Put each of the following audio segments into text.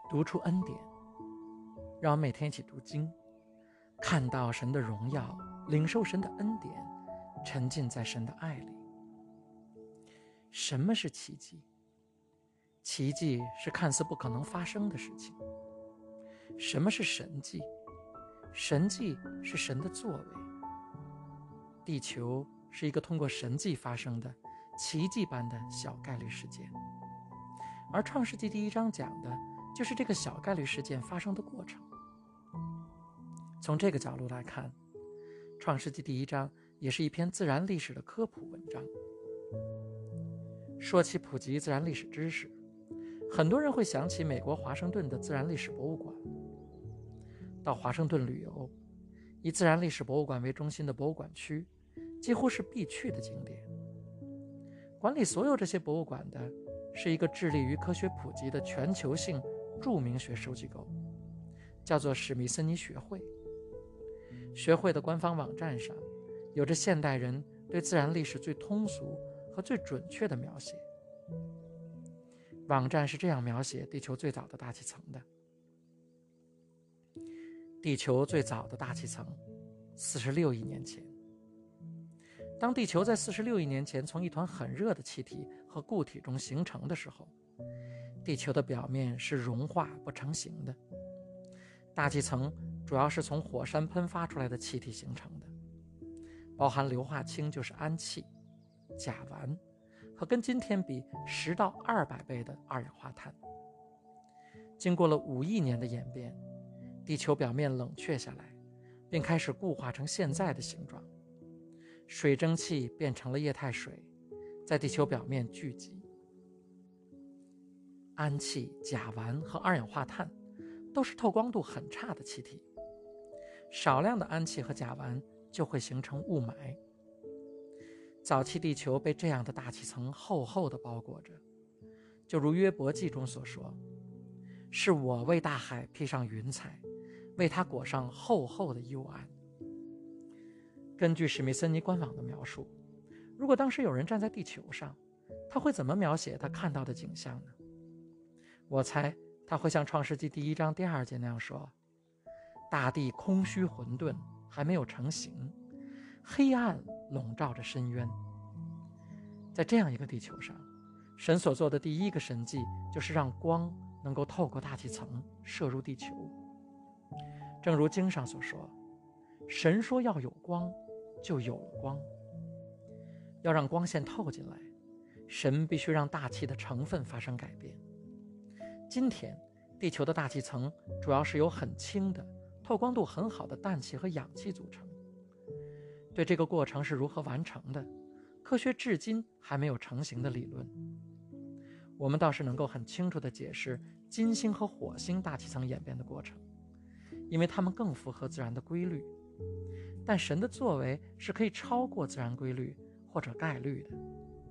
读出恩典，让我们每天一起读经，看到神的荣耀，领受神的恩典，沉浸在神的爱里。什么是奇迹？奇迹是看似不可能发生的事情。什么是神迹？神迹是神的作为。地球是一个通过神迹发生的奇迹般的小概率事件，而创世纪第1章讲的就是这个小概率事件发生的过程。从这个角度来看，创世纪第1章也是一篇自然历史的科普文章。说起普及自然历史知识，很多人会想起美国华盛顿的自然历史博物馆。到华盛顿旅游，以自然历史博物馆为中心的博物馆区几乎是必去的景点。管理所有这些博物馆的是一个致力于科学普及的全球性著名学术机构，叫做史密森尼学会。学会的官方网站上有着现代人对自然历史最通俗和最准确的描写。网站是这样描写地球最早的大气层的：地球最早的大气层46亿年前。当地球在46亿年前从一团很热的气体和固体中形成的时候，地球的表面是融化不成形的。大气层主要是从火山喷发出来的气体形成的，包含硫化氢就是氨气、甲烷和跟今天比10到200倍的二氧化碳。经过了5亿年的演变，地球表面冷却下来，并开始固化成现在的形状。水蒸气变成了液态水，在地球表面聚集。氨气、甲烷和二氧化碳都是透光度很差的气体，少量的氨气和甲烷就会形成雾霾。早期地球被这样的大气层厚厚地包裹着，就如约伯记中所说，是我为大海披上云彩，为它裹上厚厚的幽暗。根据史密森尼官网的描述，如果当时有人站在地球上，他会怎么描写他看到的景象呢？我猜他会像创世纪第1章第2节那样说，大地空虚混沌，还没有成形，黑暗笼罩着深渊。在这样一个地球上，神所做的第一个神迹就是让光能够透过大气层射入地球。正如经上所说，神说要有光，就有了光。要让光线透进来，神必须让大气的成分发生改变。今天地球的大气层主要是由很轻的、透光度很好的氮气和氧气组成。对这个过程是如何完成的，科学至今还没有成型的理论。我们倒是能够很清楚地解释金星和火星大气层演变的过程，因为它们更符合自然的规律。但神的作为是可以超过自然规律或者概率的。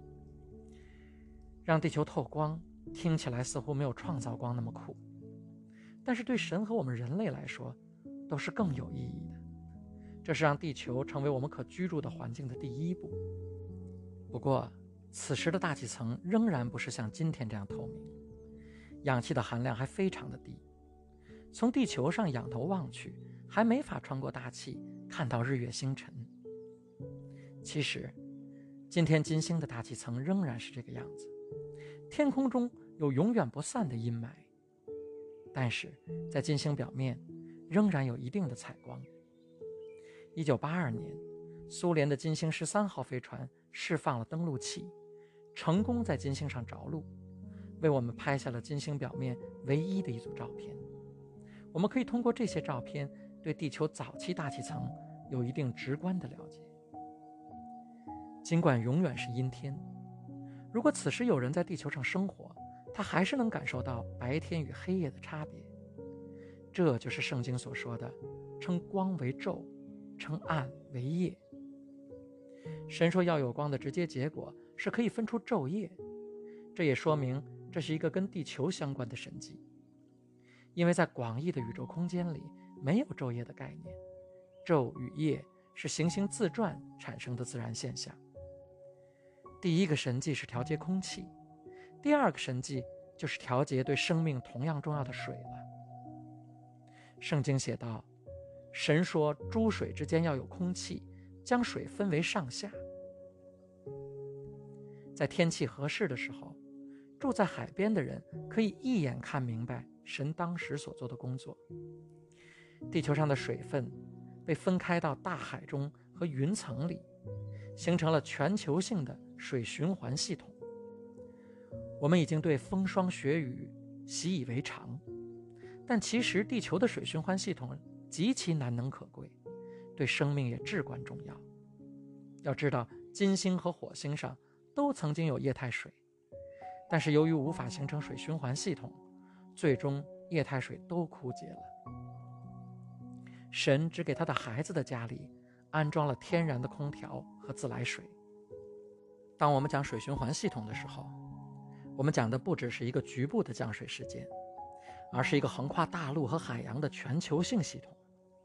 让地球透光听起来似乎没有创造光那么酷，但是对神和我们人类来说都是更有意义的。这是让地球成为我们可居住的环境的第一步。不过此时的大气层仍然不是像今天这样透明，氧气的含量还非常的低，从地球上仰头望去还没法穿过大气看到日月星辰。其实今天金星的大气层仍然是这个样子，天空中有永远不散的阴霾，但是在金星表面仍然有一定的采光。1982年，苏联的金星13号飞船释放了登陆器，成功在金星上着陆，为我们拍下了金星表面唯一的一组照片。我们可以通过这些照片对地球早期大气层有一定直观的了解。尽管永远是阴天，如果此时有人在地球上生活，他还是能感受到白天与黑夜的差别。这就是圣经所说的称光为昼，称暗为夜。神说要有光的直接结果是可以分出昼夜，这也说明这是一个跟地球相关的神迹。因为在广义的宇宙空间里没有昼夜的概念，昼与夜是行星自转产生的自然现象。第一个神迹是调节空气，第二个神迹就是调节对生命同样重要的水了。圣经写道，神说诸水之间要有空气，将水分为上下。在天气合适的时候，住在海边的人可以一眼看明白神当时所做的工作。地球上的水分被分开到大海中和云层里，形成了全球性的水循环系统。我们已经对风霜雪雨习以为常，但其实地球的水循环系统极其难能可贵，对生命也至关重要。要知道，金星和火星上都曾经有液态水，但是由于无法形成水循环系统，最终液态水都枯竭了。神只给他的孩子的家里安装了天然的空调和自来水。当我们讲水循环系统的时候，我们讲的不只是一个局部的降水事件，而是一个横跨大陆和海洋的全球性系统。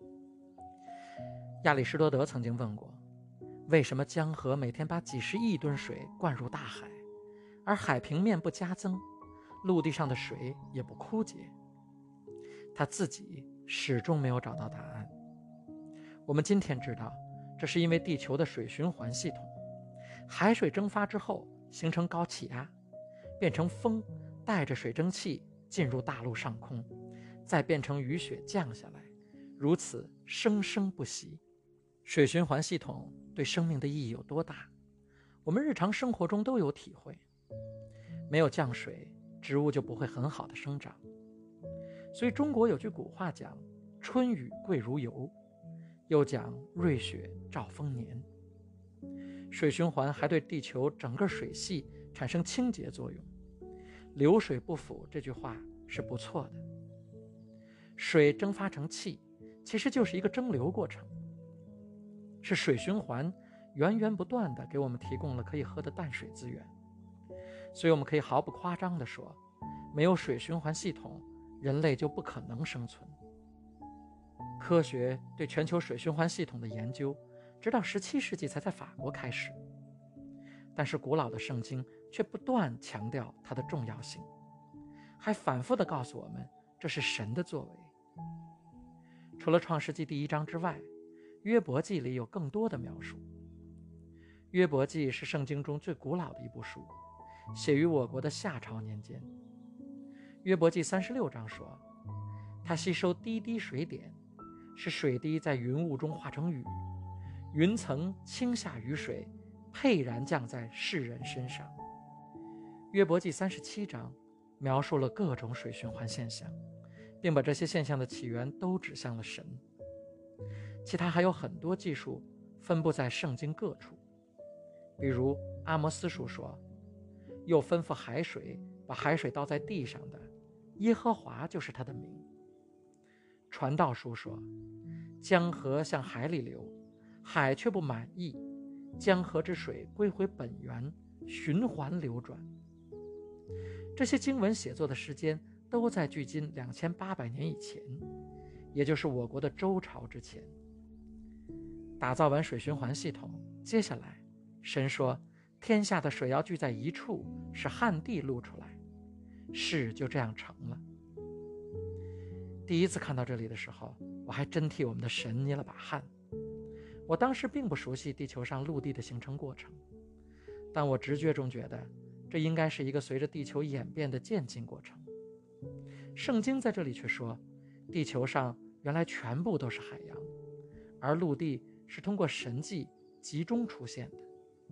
亚里士多德曾经问过，为什么江河每天把几十亿吨水灌入大海，而海平面不加增，陆地上的水也不枯竭？他自己始终没有找到答案。我们今天知道，这是因为地球的水循环系统，海水蒸发之后形成高气压，变成风，带着水蒸气进入大陆上空，再变成雨雪降下来，如此生生不息。水循环系统对生命的意义有多大，我们日常生活中都有体会。没有降水，植物就不会很好的生长。所以中国有句古话讲，春雨贵如油，又讲瑞雪兆丰年。水循环还对地球整个水系产生清洁作用。流水不腐这句话是不错的。水蒸发成气，其实就是一个蒸馏过程，是水循环源源不断地给我们提供了可以喝的淡水资源。所以我们可以毫不夸张地说，没有水循环系统，人类就不可能生存。科学对全球水循环系统的研究，直到17世纪才在法国开始。但是古老的圣经却不断强调它的重要性，还反复地告诉我们，这是神的作为。除了创世纪第1章之外，约伯记里有更多的描述。约伯记是圣经中最古老的一部书，写于我国的夏朝年间。约伯记36章说，它吸收滴滴水点，使水滴在云雾中化成雨，云层倾下雨水，沛然降在世人身上。约伯记37章描述了各种水循环现象，并把这些现象的起源都指向了神。其他还有很多记述分布在圣经各处，比如阿摩斯书说，又吩咐海水把海水倒在地上的，耶和华就是他的名。传道书说，江河向海里流，海却不满意，江河之水归回本源，循环流转。这些经文写作的时间都在距今2800年以前，也就是我国的周朝之前。打造完水循环系统，接下来神说，天下的水要聚在一处，使旱地露出来，事就这样成了。第一次看到这里的时候，我还真替我们的神捏了把汗。我当时并不熟悉地球上陆地的形成过程，但我直觉中觉得这应该是一个随着地球演变的渐进过程。圣经在这里却说，地球上原来全部都是海洋，而陆地是通过神迹集中出现的。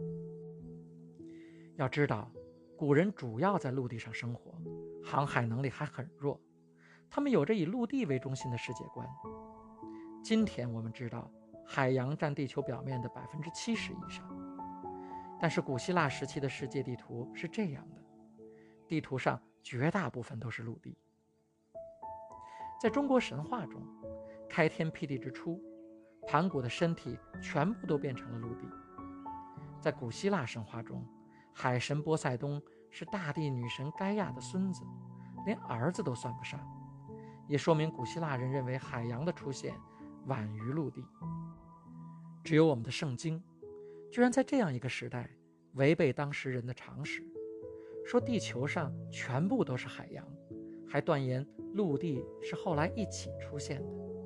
要知道，古人主要在陆地上生活，航海能力还很弱，他们有着以陆地为中心的世界观。今天我们知道，海洋占地球表面的70%以上，但是古希腊时期的世界地图是这样的，地图上绝大部分都是陆地。在中国神话中，开天辟地之初，盘古的身体全部都变成了陆地。在古希腊神话中，海神波塞冬是大地女神盖亚的孙子，连儿子都算不上，也说明古希腊人认为海洋的出现晚于陆地。只有我们的圣经居然在这样一个时代违背当时人的常识， 说地球上全部都是海洋，还断言陆地是后来一起出现的。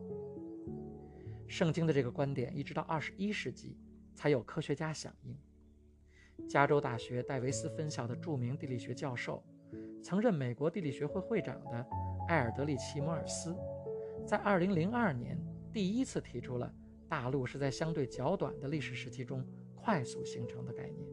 圣经的这个观点一直到21世纪才有科学家响应。加州大学戴维斯分校的著名地理学教授，曾任美国地理学会会长的埃尔德里奇·摩尔斯，在2002年第一次提出了大陆是在相对较短的历史时期中快速形成的概念。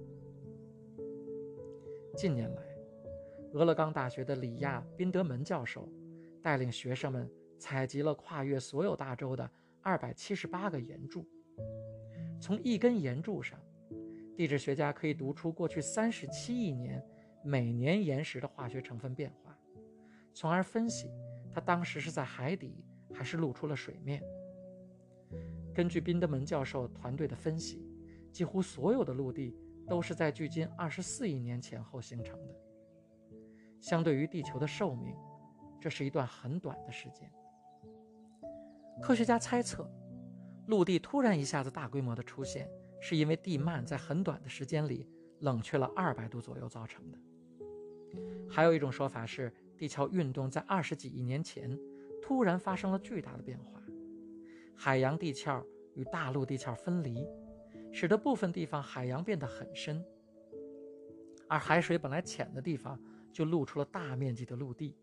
近年来，俄勒冈大学的里亚·宾德门教授带领学生们采集了跨越所有大洲的278个岩柱。从一根岩柱上，地质学家可以读出过去37亿年每年岩石的化学成分变化，从而分析它当时是在海底还是露出了水面。根据宾德门教授团队的分析，几乎所有的陆地都是在距今24亿年前后形成的。相对于地球的寿命，这是一段很短的时间。科学家猜测，陆地突然一下子大规模的出现，是因为地幔在很短的时间里冷却了200度左右造成的。还有一种说法是，地壳运动在20几亿年前突然发生了巨大的变化，海洋地壳与大陆地壳分离，使得部分地方海洋变得很深，而海水本来浅的地方就露出了大面积的陆地。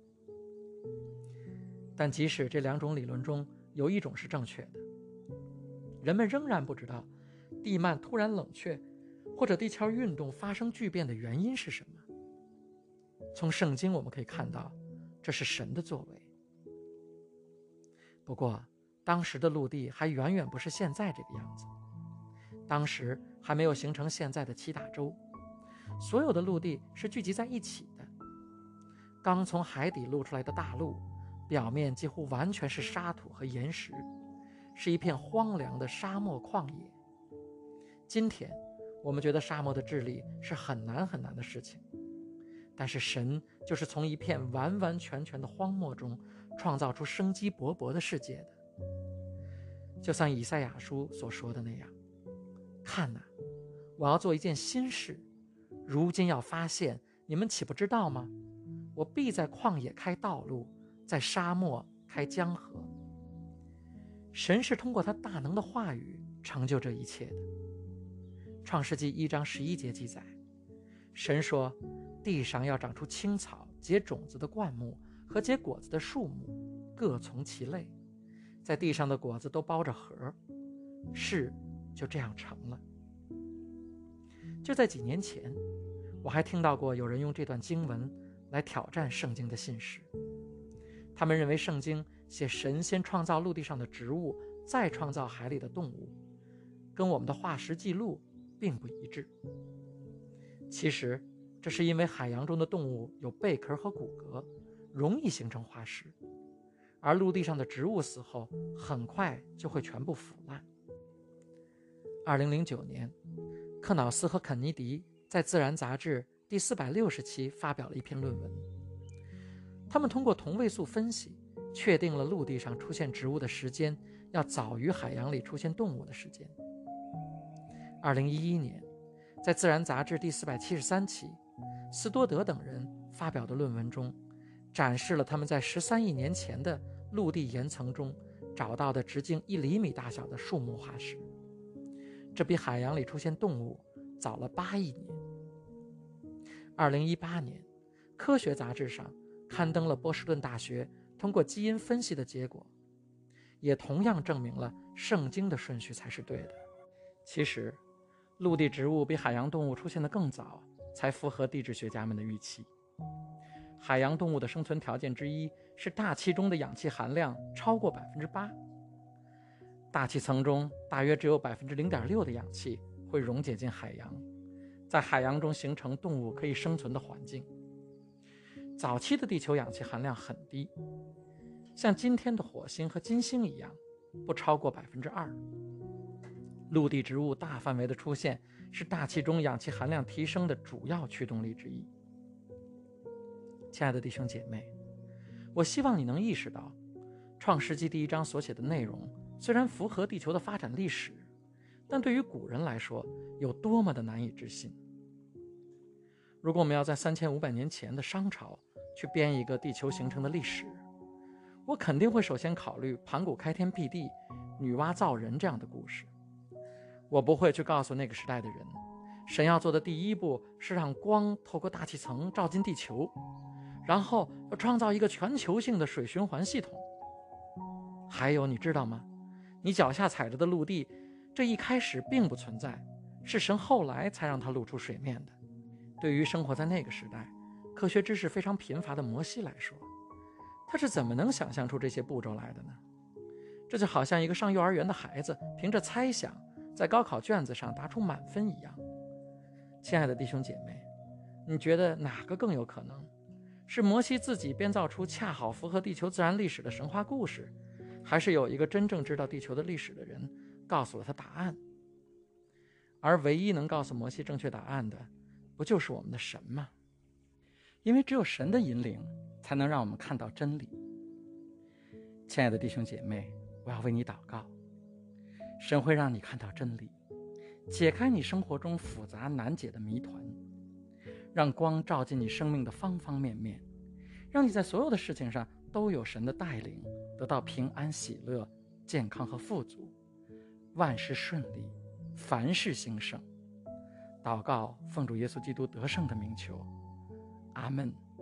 但即使这两种理论中有一种是正确的，人们仍然不知道地幔突然冷却或者地壳运动发生巨变的原因是什么。从圣经我们可以看到，这是神的作为。不过当时的陆地还远远不是现在这个样子，当时还没有形成现在的7大洲，所有的陆地是聚集在一起的。刚从海底露出来的大陆，表面几乎完全是沙土和岩石，是一片荒凉的沙漠旷野。今天我们觉得沙漠的治理是很难很难的事情，但是神就是从一片完完全全的荒漠中创造出生机勃勃的世界的。就像以赛亚书所说的那样，看哪，我要做一件新事，如今要发现，你们岂不知道吗？我必在旷野开道路，在沙漠开江河。神是通过他大能的话语成就这一切的。创世纪1章11节记载，神说，地上要长出青草、结种子的灌木和结果子的树木，各从其类，在地上的果子都包着核。事就这样成了。就在几年前，我还听到过有人用这段经文来挑战圣经的信实。他们认为圣经写神先创造陆地上的植物，再创造海里的动物，跟我们的化石记录并不一致。其实这是因为海洋中的动物有贝壳和骨骼，容易形成化石，而陆地上的植物死后很快就会全部腐烂。2009年，克瑙斯和肯尼迪在《自然》杂志第460期发表了一篇论文。他们通过同位素分析，确定了陆地上出现植物的时间要早于海洋里出现动物的时间。2011年，在《自然》杂志第473期，斯多德等人发表的论文中，展示了他们在13亿年前的陆地岩层中找到的直径1厘米大小的树木化石，这比海洋里出现动物早了8亿年。2018年，科学杂志上刊登了波士顿大学通过基因分析的结果，也同样证明了圣经的顺序才是对的。其实陆地植物比海洋动物出现得更早，才符合地质学家们的预期。海洋动物的生存条件之一是大气中的氧气含量超过 8%， 大气层中大约只有 0.6% 的氧气会溶解进海洋，在海洋中形成动物可以生存的环境。早期的地球氧气含量很低，像今天的火星和金星一样，不超过 2%。 陆地植物大范围的出现是大气中氧气含量提升的主要驱动力之一。亲爱的弟兄姐妹，我希望你能意识到，创世纪第1章所写的内容虽然符合地球的发展历史，但对于古人来说有多么的难以置信。 如果我们要在3500年前的商朝去编一个地球形成的历史，我肯定会首先考虑盘古开天辟地、女娲造人这样的故事。我不会去告诉那个时代的人，神要做的第一步是让光透过大气层照进地球，然后要创造一个全球性的水循环系统。还有，你知道吗？你脚下踩着的陆地，这一开始并不存在，是神后来才让它露出水面的。对于生活在那个时代，科学知识非常贫乏的摩西来说，他是怎么能想象出这些步骤来的呢？这就好像一个上幼儿园的孩子凭着猜想在高考卷子上答出满分一样。亲爱的弟兄姐妹，你觉得哪个更有可能？是摩西自己编造出恰好符合地球自然历史的神话故事，还是有一个真正知道地球的历史的人告诉了他答案？而唯一能告诉摩西正确答案的，不就是我们的神吗？因为只有神的引领，才能让我们看到真理。亲爱的弟兄姐妹，我要为你祷告，神会让你看到真理，解开你生活中复杂难解的谜团，让光照进你生命的方方面面，让你在所有的事情上都有神的带领，得到平安喜乐、健康和富足，万事顺利，凡事兴盛。祷告奉主耶稣基督得胜的名求，阿们。